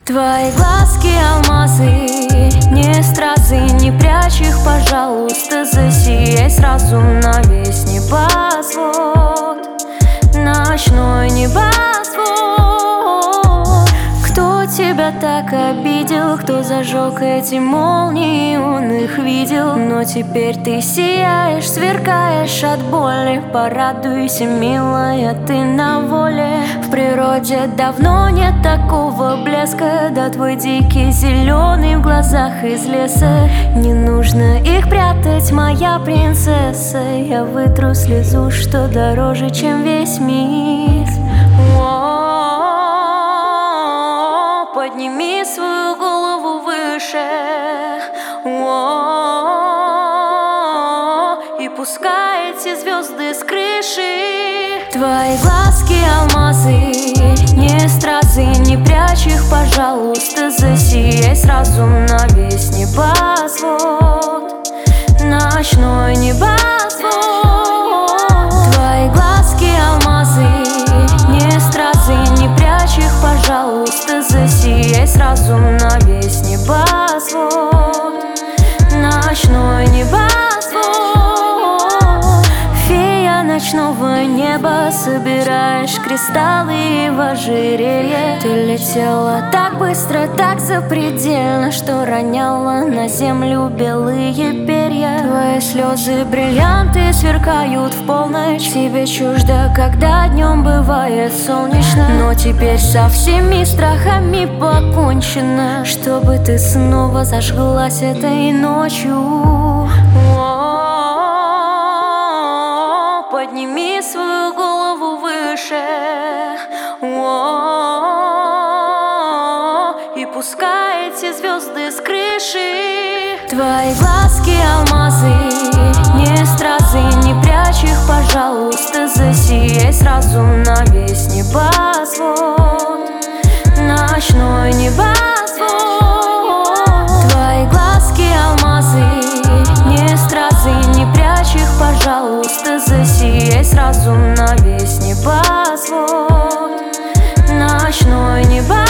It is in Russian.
Твои глазки алмазы, не стразы, не прячь их, пожалуйста, засияй сразу на весь небосвод, ночной небосвод. Кто тебя так обидел, кто зажег эти молнии, он их видел. Но теперь ты сияешь, сверкаешь от боли. Порадуйся, милая, ты на воле. В природе давно нет такого блеска, да твой дикий зеленый в глазах из леса. Не нужно их прятать, моя принцесса. Я вытру слезу, что дороже, чем весь мир. Подними свою голову выше, и пускай эти звезды с крыши. Твои глазки алмазы, не стразы, не прячь их, пожалуйста, засияй сразу на весь небосвод, ночной небосвод. Твои глазки алмазы, не стразы, не прячь их, пожалуйста, засияй сразу на весь небосвод, ночной небосвод. Фея ночного неба, собираешь кристаллы в ожерелье. Ты летела так быстро, так запредельно, что роняла на землю белые перья. Твои слезы бриллианты сверкают в полночь. Тебе чуждо, когда днем бывает солнечно. Но теперь со всеми страхами покончено, чтобы ты снова зажглась этой ночью. Подними свою голову выше, и пускай эти звезды с крыши. Твои глазки алмазы, не стразы, не прячь их, пожалуйста, засияй сразу на весь небосвод, ночной небосвод. Твои глазки алмазы, не стразы, не прячь их, пожалуйста, засияй сразу на весь небосвод, ночной небосвод.